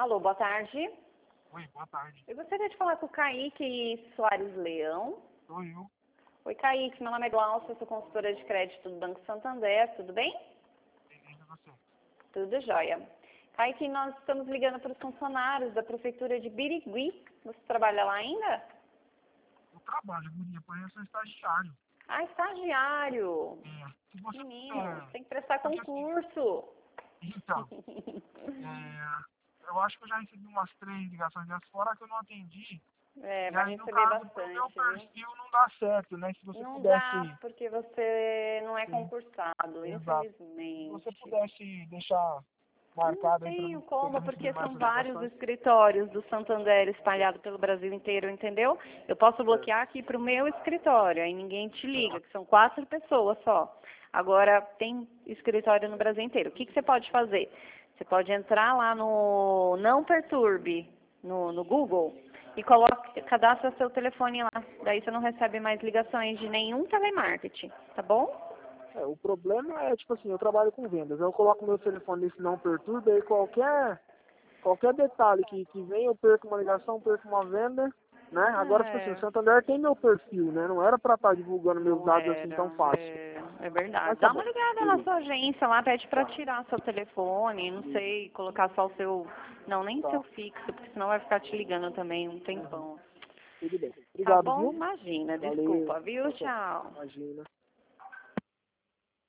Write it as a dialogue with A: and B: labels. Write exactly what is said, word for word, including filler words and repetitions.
A: Alô, boa tarde.
B: Oi, boa tarde.
A: Eu gostaria de falar com o Kaique Soares Leão.
B: Sou eu.
A: Oi, Kaique, meu nome é Glaucia, eu sou consultora de crédito do Banco Santander, tudo bem?
B: Bem-vindo a você.
A: Tudo jóia. Kaique, nós estamos ligando para os funcionários da Prefeitura de Birigui. Você trabalha lá ainda?
B: Eu trabalho, guria, porém eu sou estagiário.
A: Ah, estagiário.
B: É, se você
A: Menino,
B: puder...
A: tem que prestar
B: Porque assim,
A: concurso.
B: então, é, eu acho que eu já recebi umas três ligações dessas, fora que eu não atendi.
A: É,
B: E
A: vai
B: aí, no
A: receber
B: caso, pro meu
A: bastante, viu?
B: perfil não dá certo, né? Se você
A: Não dá,
B: pudesse...
A: porque você não é
B: Sim,
A: concursado,
B: exato. Se você
A: infelizmente.
B: pudesse deixar
A: Não
B: marcado aí pra
A: tenho
B: mim, pra
A: como,
B: eu receber
A: porque
B: mais
A: são
B: essas
A: vários
B: ligações.
A: escritórios do Santander espalhados pelo Brasil inteiro, entendeu? Eu posso
B: Certo.
A: bloquear aqui para o meu escritório, aí ninguém te liga,
B: Certo.
A: que são quatro pessoas só. Agora, tem escritório no Brasil inteiro. O que, que você pode fazer? Você pode entrar lá no Não Perturbe, no, no Google, e coloque, cadastra seu telefone lá. Daí você não recebe mais ligações de nenhum telemarketing, tá bom?
B: É, o problema é, tipo assim, eu trabalho com vendas. Eu coloco meu telefone nesse não perturba e qualquer, qualquer detalhe que, que vem, eu perco uma ligação, perco uma venda, né? Agora, tipo assim, o
A: É.
B: Santander tem meu perfil, né? Não era pra estar divulgando meus
A: Não
B: dados assim
A: era,
B: tão fácil.
A: é, é verdade.
B: Mas tá
A: Dá uma
B: bom,
A: ligada na
B: beleza.
A: sua agência lá, pede pra
B: Tá,
A: tirar seu telefone, não sei, colocar só o seu, não, nem seu
B: tá.
A: fixo, porque senão vai ficar te ligando também um
B: Uhum.
A: tempão.
B: Tudo bem.
A: Tá
B: Obrigado,
A: bom?
B: viu?
A: Imagina,
B: Valeu.
A: desculpa, viu?
B: Tchau, tchau.
A: Tchau.
B: Imagina.